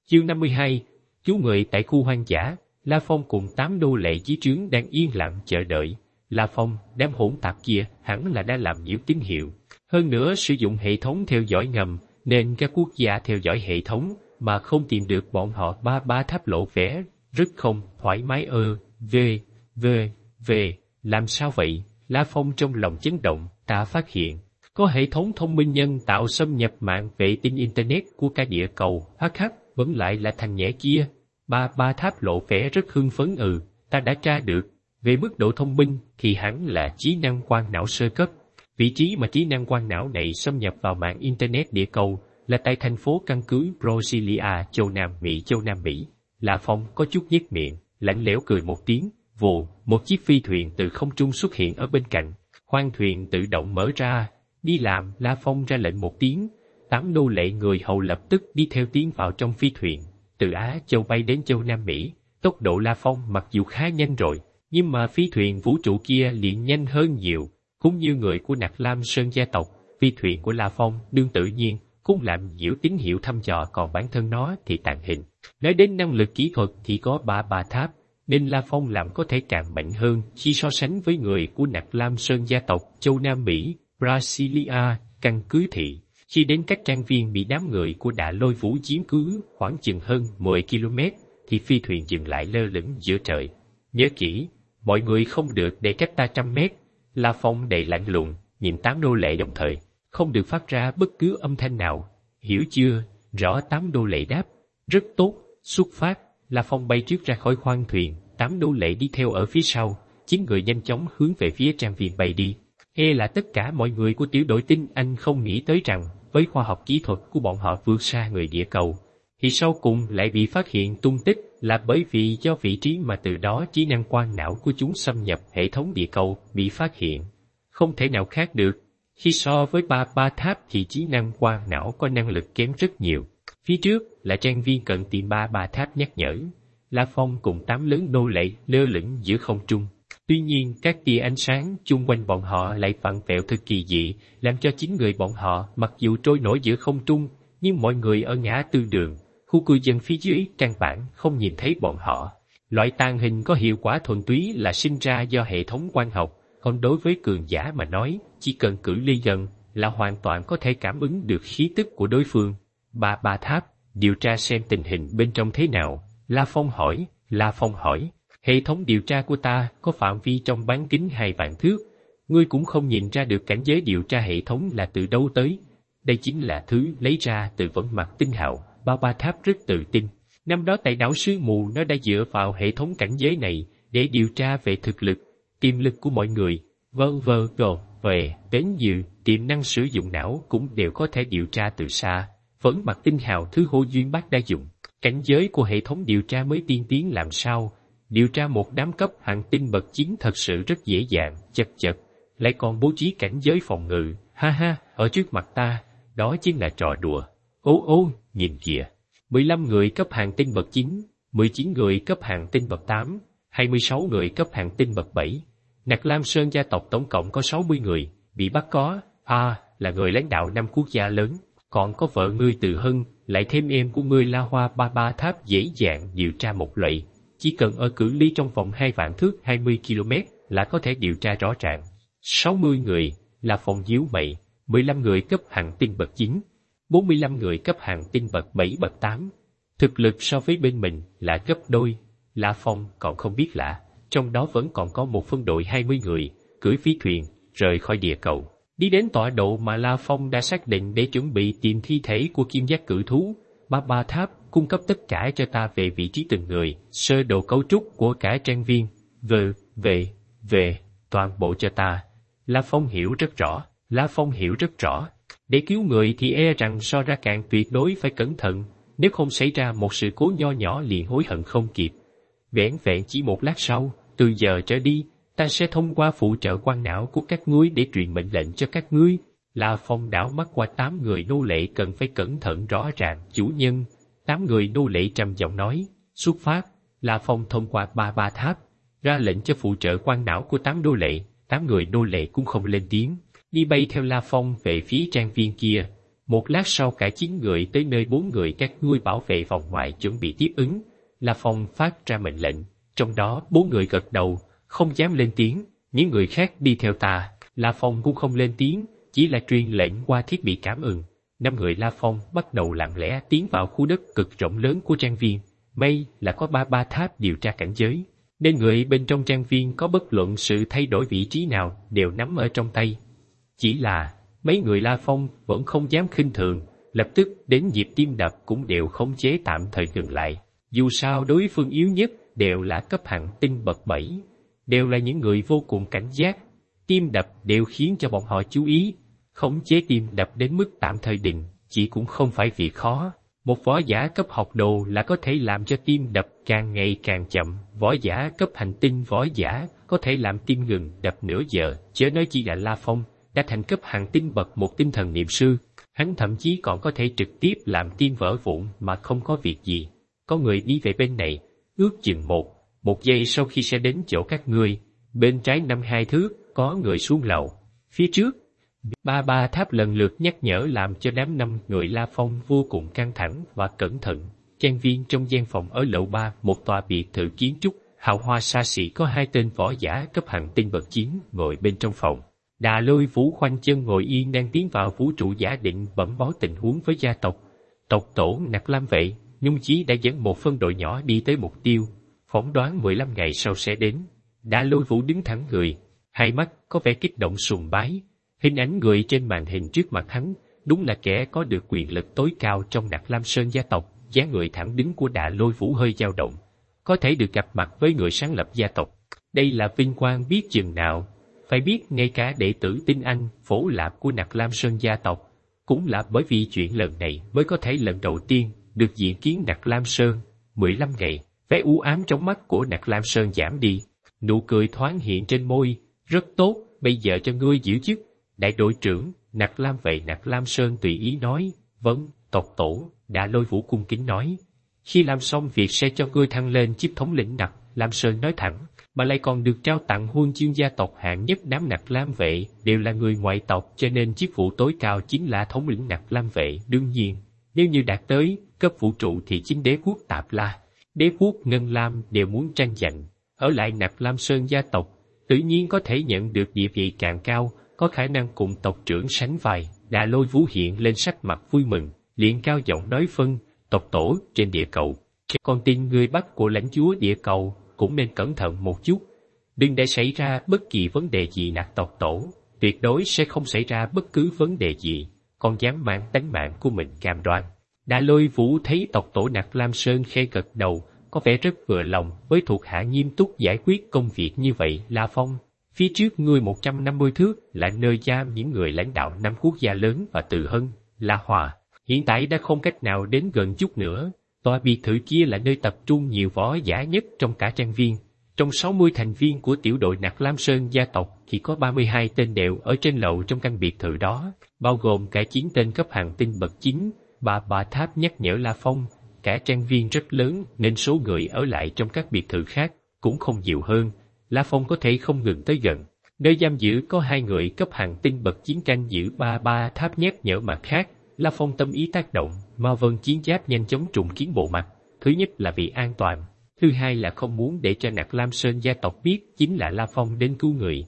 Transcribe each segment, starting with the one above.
Chương 52, chú người tại khu hoang dã. La Phong cùng 8 nô lệ dưới trướng đang yên lặng chờ đợi. La Phong, đám hỗn tạp kia hẳn là đã làm nhiễu tín hiệu. Hơn nữa sử dụng hệ thống theo dõi ngầm, nên các quốc gia theo dõi hệ thống mà không tìm được bọn họ. Ba tháp lộ vẻ rất không thoải mái. Làm sao vậy? La Phong trong lòng chấn động. Ta phát hiện có hệ thống thông minh nhân tạo xâm nhập mạng vệ tinh internet của cả địa cầu. Vẫn lại là thằng nhẽ kia. Ba tháp lộ vẻ rất hưng phấn. Ta đã tra được. Về mức độ thông minh thì hẳn là trí năng quang não sơ cấp. Vị trí mà trí năng quang não này xâm nhập vào mạng internet địa cầu là tại thành phố căn cứ Brasilia, châu Nam Mỹ. La Phong có chút nhếch miệng, lạnh lẽo cười một tiếng. Vù, một chiếc phi thuyền từ không trung xuất hiện ở bên cạnh. Khoang thuyền tự động mở ra. Đi làm. La Phong ra lệnh một tiếng. 8 nô lệ người hầu lập tức đi theo tiến vào trong phi thuyền. Từ Á Châu bay đến châu Nam Mỹ. Tốc độ La Phong mặc dù khá nhanh rồi, nhưng mà phi thuyền vũ trụ kia liền nhanh hơn nhiều. Cũng như người của Nặc Lam Sơn gia tộc, phi thuyền của La Phong đương tự nhiên cũng làm nhiễu tín hiệu thăm dò, còn bản thân nó thì tàng hình. Nói đến năng lực kỹ thuật thì có ba tháp, nên La Phong làm có thể càng mạnh hơn khi so sánh với người của Nặc Lam Sơn gia tộc, châu Nam Mỹ, Brasilia, căn cứ thị. Khi đến các trang viên bị đám người của Đạ Lôi Vũ chiếm cứ khoảng chừng hơn 10 km, thì phi thuyền dừng lại lơ lửng giữa trời. Nhớ kỹ, mọi người không được để cách ta 100 mét. La Phong đầy lạnh lùng, nhìn 8 nô lệ đồng thời, không được phát ra bất cứ âm thanh nào. Hiểu chưa? Rõ. 8 nô lệ đáp. Rất tốt, xuất phát. La Phong bay trước ra khỏi khoang thuyền, 8 nô lệ đi theo ở phía sau, 9 người nhanh chóng hướng về phía trang viên bay đi. Là tất cả mọi người của tiểu đội tinh Anh không nghĩ tới rằng, với khoa học kỹ thuật của bọn họ vượt xa người địa cầu, thì sau cùng lại bị phát hiện tung tích là bởi vì do vị trí mà từ đó trí năng quang não của chúng xâm nhập hệ thống địa cầu bị phát hiện. Không thể nào khác được. Khi so với ba tháp thì trí năng quang não có năng lực kém rất nhiều. Phía trước là trang viên cận tìm ba tháp nhắc nhở. La Phong cùng 8 lớn nô lệ lơ lửng giữa không trung. Tuy nhiên các tia ánh sáng chung quanh bọn họ lại vặn vẹo thật kỳ dị, làm cho 9 người bọn họ mặc dù trôi nổi giữa không trung, nhưng mọi người ở ngã tư đường, khu cư dân phía dưới căn bản không nhìn thấy bọn họ. Loại tàng hình có hiệu quả thuần túy là sinh ra do hệ thống quang học, còn đối với cường giả mà nói, chỉ cần cự ly gần là hoàn toàn có thể cảm ứng được khí tức của đối phương. Ba tháp, điều tra xem tình hình bên trong thế nào. La Phong hỏi. Hệ thống điều tra của ta có phạm vi trong bán kính 2 vạn thước. Ngươi cũng không nhìn ra được cảnh giới điều tra hệ thống là từ đâu tới. Đây chính là thứ lấy ra từ vẫn mặt tinh hào. Ba tháp rất tự tin. Năm đó tại đảo Sương Mù nó đã dựa vào hệ thống cảnh giới này để điều tra về thực lực, tiềm lực của mọi người. Về đến dự, tiềm năng sử dụng não cũng đều có thể điều tra từ xa. Vẫn mặt tinh hào thứ Hồ Duyên Bác đã dùng. Cảnh giới của hệ thống điều tra mới tiên tiến làm sao? Điều tra một đám cấp hàng tinh bậc 9 thật sự rất dễ dàng, chật, lại còn bố trí cảnh giới phòng ngự. Ở trước mặt ta, đó chính là trò đùa. Nhìn kìa, 15 người cấp hàng tinh bậc 9, 19 người cấp hàng tinh bậc 8, 26 người cấp hàng tinh bậc 7. Nặc Lam Sơn gia tộc tổng cộng có 60 người, bị bắt có, là người lãnh đạo 5 quốc gia lớn, còn có vợ ngươi Từ Hân, lại thêm em của ngươi La Hoa. Ba tháp dễ dàng điều tra một loại, chỉ cần ở cự ly trong vòng 2 vạn thước 20 km là có thể điều tra rõ ràng. 60 người, là Phong díu mày, 15 người cấp hàng tinh bậc 9, 45 người cấp hàng tinh bậc 7 bậc 8. Thực lực so với bên mình là gấp đôi. La Phong còn không biết lạ, trong đó vẫn còn có một phân đội 20 người, cưỡi phi thuyền, rời khỏi địa cầu, đi đến tọa độ mà La Phong đã xác định để chuẩn bị tìm thi thể của kim giác cự thú. Ba tháp cung cấp tất cả cho ta về vị trí từng người, sơ đồ cấu trúc của cả trang viên, về toàn bộ cho ta. La Phong hiểu rất rõ. Để cứu người thì rằng so ra càng tuyệt đối phải cẩn thận, nếu không xảy ra một sự cố nho nhỏ liền hối hận không kịp. Vẻn vẹn chỉ một lát sau, từ giờ trở đi, ta sẽ thông qua phụ trợ quang não của các ngươi để truyền mệnh lệnh cho các ngươi. La Phong đảo mắt qua 8 người nô lệ cần phải cẩn thận rõ ràng. Chủ nhân. 8 người nô lệ trầm giọng nói. Xuất phát. La Phong thông qua ba tháp, ra lệnh cho phụ trợ quang não của 8 nô lệ. 8 người nô lệ cũng không lên tiếng, đi bay theo La Phong về phía trang viên kia. Một lát sau cả 9 người tới nơi 4 người các ngươi bảo vệ vòng ngoài chuẩn bị tiếp ứng. La Phong phát ra mệnh lệnh, trong đó 4 người gật đầu, không dám lên tiếng, những người khác đi theo ta. La Phong cũng không lên tiếng, chỉ là truyền lệnh qua thiết bị cảm ứng. 5 người La Phong bắt đầu lặng lẽ tiến vào khu đất cực rộng lớn của trang viên. May là có ba tháp điều tra cảnh giới, nên người bên trong trang viên có bất luận sự thay đổi vị trí nào đều nắm ở trong tay. Chỉ là mấy người La Phong vẫn không dám khinh thường, lập tức đến nhịp tim đập cũng đều khống chế tạm thời dừng lại. Dù sao đối phương yếu nhất đều là cấp hạng tinh bậc 7, đều là những người vô cùng cảnh giác. Tim đập đều khiến cho bọn họ chú ý, khống chế tim đập đến mức tạm thời định, chỉ cũng không phải việc khó. Một võ giả cấp học đồ là có thể làm cho tim đập càng ngày càng chậm, võ giả cấp hành tinh võ giả có thể làm tim ngừng đập nửa giờ, chớ nói chỉ là La Phong, đã thành cấp hành tinh bậc 1 tinh thần niệm sư, hắn thậm chí còn có thể trực tiếp làm tim vỡ vụn mà không có việc gì. Có người đi về bên này, ước chừng một giây sau khi sẽ đến chỗ các ngươi, bên trái 5-2 thước, có người xuống lầu. Phía trước, ba tháp lần lượt nhắc nhở làm cho đám 5 người La Phong vô cùng căng thẳng và cẩn thận. Trang viên trong gian phòng ở lầu 3, một tòa biệt thự kiến trúc hào hoa xa xỉ, có 2 tên võ giả cấp hành tinh bậc 9 ngồi bên trong phòng. Đà Lôi Vũ khoanh chân ngồi yên đang tiến vào vũ trụ giả định bẩm báo tình huống với gia tộc. Tộc tổ Nặc Lam Vệ, Nhung Chí đã dẫn một phân đội nhỏ đi tới mục tiêu, phỏng đoán 15 ngày sau sẽ đến. Đà Lôi Vũ đứng thẳng người, hai mắt có vẻ kích động sùng bái. Hình ảnh người trên màn hình trước mặt hắn, đúng là kẻ có được quyền lực tối cao trong Nặc Lam Sơn gia tộc. Dáng người thẳng đứng của Đà Lôi Vũ hơi dao động, có thể được gặp mặt với người sáng lập gia tộc, đây là vinh quang biết chừng nào. Phải biết ngay cả đệ tử tinh anh, phổ lạp của Nặc Lam Sơn gia tộc, cũng là bởi vì chuyện lần này mới có thể lần đầu tiên được diện kiến Nặc Lam Sơn. 15 ngày, vẻ u ám trong mắt của Nặc Lam Sơn giảm đi, nụ cười thoáng hiện trên môi. Rất tốt, bây giờ cho ngươi giữ chức đại đội trưởng. Nặc Lam Vệ Nặc Lam Sơn tùy ý nói. Vâng, tộc tổ. Đà Lôi Vũ cung kính nói. Khi làm xong việc sẽ cho ngươi thăng lên chức thống lĩnh Nặc Lam Sơn nói thẳng, mà lại còn được trao tặng huân chương gia tộc hạng nhất. Đám Nặc Lam Vệ đều là người ngoại tộc, cho nên chức vụ tối cao chính là thống lĩnh Nặc Lam Vệ. Đương nhiên, nếu như đạt tới cấp vũ trụ thì chính đế quốc Tạp La, đế quốc Ngân Lam đều muốn tranh giành. Ở lại Nặc Lam Sơn gia tộc, tự nhiên có thể nhận được địa vị càng cao, có khả năng cùng tộc trưởng sánh vai. Đà Lôi Vũ hiện lên sắc mặt vui mừng, liền cao giọng nói phân, tộc tổ trên địa cầu, con tin người Bắc của lãnh chúa địa cầu cũng nên cẩn thận một chút, đừng để xảy ra bất kỳ vấn đề gì. Nặc tộc tổ tuyệt đối sẽ không xảy ra bất cứ vấn đề gì, con dám mang tánh mạng của mình cam đoan. Đà Lôi Vũ thấy tộc tổ Nặc Lam Sơn khẽ gật đầu, có vẻ rất vừa lòng với thuộc hạ nghiêm túc giải quyết công việc như vậy. La Phong, phía trước ngươi 150 thước là nơi giam những người lãnh đạo 5 quốc gia lớn và Từ Hân, La Hòa, hiện tại đã không cách nào đến gần chút nữa. Tòa biệt thự kia là nơi tập trung nhiều võ giả nhất trong cả trang viên. Trong 60 thành viên của tiểu đội Nặc Lam Sơn gia tộc thì có 32 tên đều ở trên lầu trong căn biệt thự đó, bao gồm cả 9 tên cấp hành tinh bậc 9. Bà Tháp nhắc nhở La Phong, cả trang viên rất lớn nên số người ở lại trong các biệt thự khác cũng không nhiều hơn. La Phong có thể không ngừng tới gần. Nơi giam giữ có 2 người cấp hành tinh bậc 9 canh giữ. Bà Tháp nhắc nhở mặt khác. La Phong tâm ý tác động, Ma Vân chiến giáp nhanh chóng trùng kiến bộ mặt. Thứ nhất là vì an toàn, thứ hai là không muốn để cho Nặc Lam Sơn gia tộc biết chính là La Phong đến cứu người.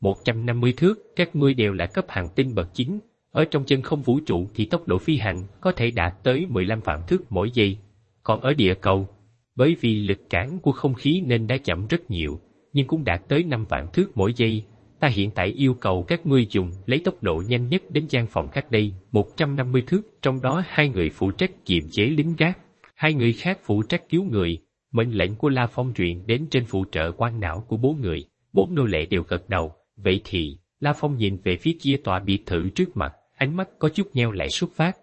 150 thước, các ngươi đều là cấp hành tinh bậc 9. Ở trong chân không vũ trụ thì tốc độ phi hành có thể đạt tới 15 vạn thước mỗi giây. Còn ở địa cầu, bởi vì lực cản của không khí nên đã chậm rất nhiều, nhưng cũng đạt tới 5 vạn thước mỗi giây. Ta hiện tại yêu cầu các ngươi dùng lấy tốc độ nhanh nhất đến gian phòng khác đây. 150 thước, trong đó 2 người phụ trách kiềm chế lính gác, 2 người khác phụ trách cứu người. Mệnh lệnh của La Phong truyền đến trên phụ trợ quan não của 4 người, 4 nô lệ đều gật đầu. Vậy thì, La Phong nhìn về phía kia tòa biệt thự trước mặt, ánh mắt có chút nheo lại xuất phát.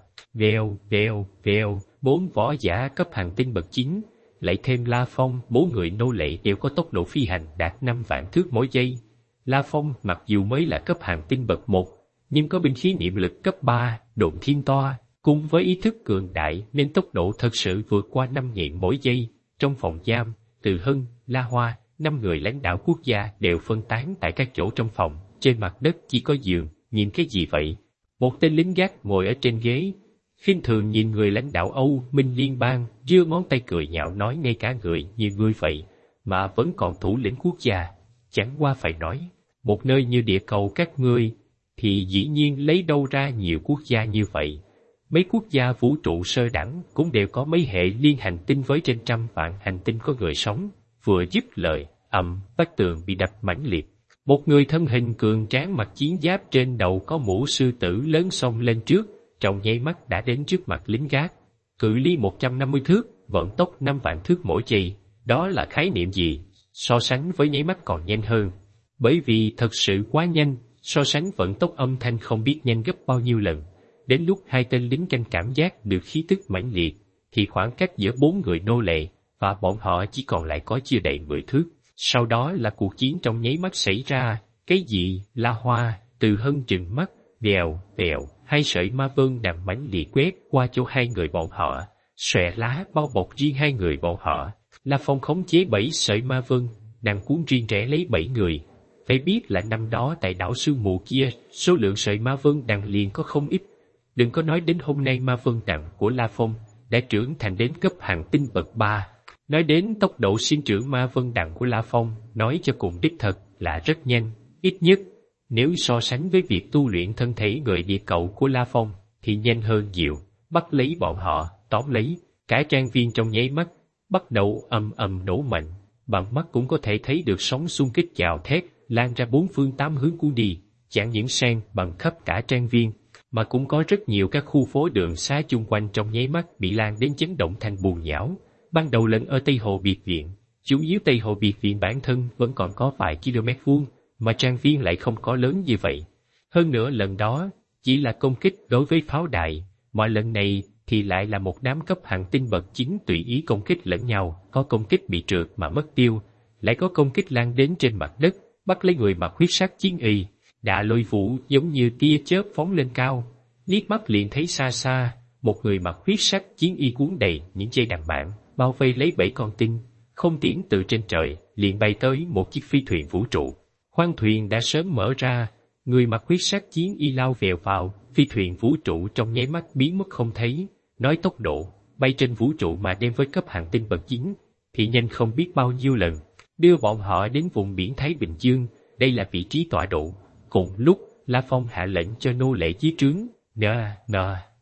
Vèo, 4 võ giả cấp hành tinh bậc 9, lại thêm La Phong, 4 người nô lệ đều có tốc độ phi hành đạt 5 vạn thước mỗi giây. La Phong mặc dù mới là cấp hành tinh bậc 1, nhưng có binh khí niệm lực cấp 3, độn thiên toa, cùng với ý thức cường đại nên tốc độ thật sự vượt qua 5.000 mỗi giây. Trong phòng giam, Từ Hân, La Hoa, 5 người lãnh đạo quốc gia đều phân tán tại các chỗ trong phòng, trên mặt đất chỉ có giường. Nhìn cái gì vậy? Một tên lính gác ngồi ở trên ghế, khinh thường nhìn người lãnh đạo Âu Minh Liên bang, giơ ngón tay cười nhạo nói ngay cả người như ngươi vậy, mà vẫn còn thủ lĩnh quốc gia. Chẳng qua phải nói, một nơi như địa cầu các ngươi, thì dĩ nhiên lấy đâu ra nhiều quốc gia như vậy. Mấy quốc gia vũ trụ sơ đẳng cũng đều có mấy hệ liên hành tinh với trên 100 vạn hành tinh có người sống. Vừa dứt lời, vách tường bị đập mãnh liệt. Một người thân hình cường tráng mặc chiến giáp trên đầu có mũ sư tử lớn xông lên trước, trong nháy mắt đã đến trước mặt lính gác. Cự ly 150 thước, vận tốc 5 vạn thước mỗi giây, đó là khái niệm gì? So sánh với nháy mắt còn nhanh hơn. Bởi vì thật sự quá nhanh, so sánh vận tốc âm thanh không biết nhanh gấp bao nhiêu lần. Đến lúc hai tên lính canh cảm giác được khí tức mãnh liệt, thì khoảng cách giữa 4 người nô lệ và bọn họ chỉ còn lại có chưa đầy 10 thước. Sau đó là cuộc chiến trong nháy mắt xảy ra. Cái gì? La Hoa, Từ Hân trừng mắt, vèo, vèo, hai sợi ma vân đằng mãnh liệt quét qua chỗ hai người bọn họ, xòe lá bao bọc riêng hai người bọn họ. La Phong khống chế 7 sợi ma vân, đằng cuốn riêng rẽ lấy 7 người. Phải biết là năm đó tại đảo sương mù kia, số lượng sợi ma vân đằng liền có không ít. Đừng có nói đến hôm nay ma vân đằng của La Phong đã trưởng thành đến cấp hành tinh bậc 3. Nói đến tốc độ sinh trưởng ma vân đằng của La Phong, nói cho cùng đích thật là rất nhanh, ít nhất, nếu so sánh với việc tu luyện thân thể người địa cầu của La Phong, thì nhanh hơn nhiều. Bắt lấy bọn họ, tóm lấy, cả trang viên trong nháy mắt, bắt đầu nổ mạnh, bằng mắt cũng có thể thấy được sóng xung kích gào thét, lan ra 4 phương 8 hướng cuốn đi, chẳng những san bằng khắp cả trang viên, mà cũng có rất nhiều các khu phố đường xá chung quanh trong nháy mắt bị lan đến chấn động thành bùn nhão. Ban đầu lần ở Tây Hồ Biệt Viện, chủ yếu Tây Hồ Biệt Viện bản thân vẫn còn có vài km vuông, mà trang viên lại không có lớn như vậy. Hơn nữa lần đó, chỉ là công kích đối với pháo đài, mà lần này thì lại là một đám cấp hành tinh bậc 9 tùy ý công kích lẫn nhau, có công kích bị trượt mà mất tiêu, lại có công kích lan đến trên mặt đất, bắt lấy người mặc huyết sắc chiến y. Đạ lôi vũ giống như tia chớp phóng lên cao, liếc mắt liền thấy xa xa, một người mặc huyết sắc chiến y cuốn đầy những dây đàn mảng, bao vây lấy 7 con tinh, không tiễn từ trên trời, liền bay tới một chiếc phi thuyền vũ trụ. Khoang thuyền đã sớm mở ra, người mặc huyết sắc chiến y lao vèo vào, phi thuyền vũ trụ trong nháy mắt biến mất không thấy. Nói tốc độ, bay trên vũ trụ mà đem với cấp hành tinh bậc 9, thì nhanh không biết bao nhiêu lần, đưa bọn họ đến vùng biển Thái Bình Dương, đây là vị trí tọa độ. Cùng lúc, La Phong hạ lệnh cho nô lệ dưới trướng,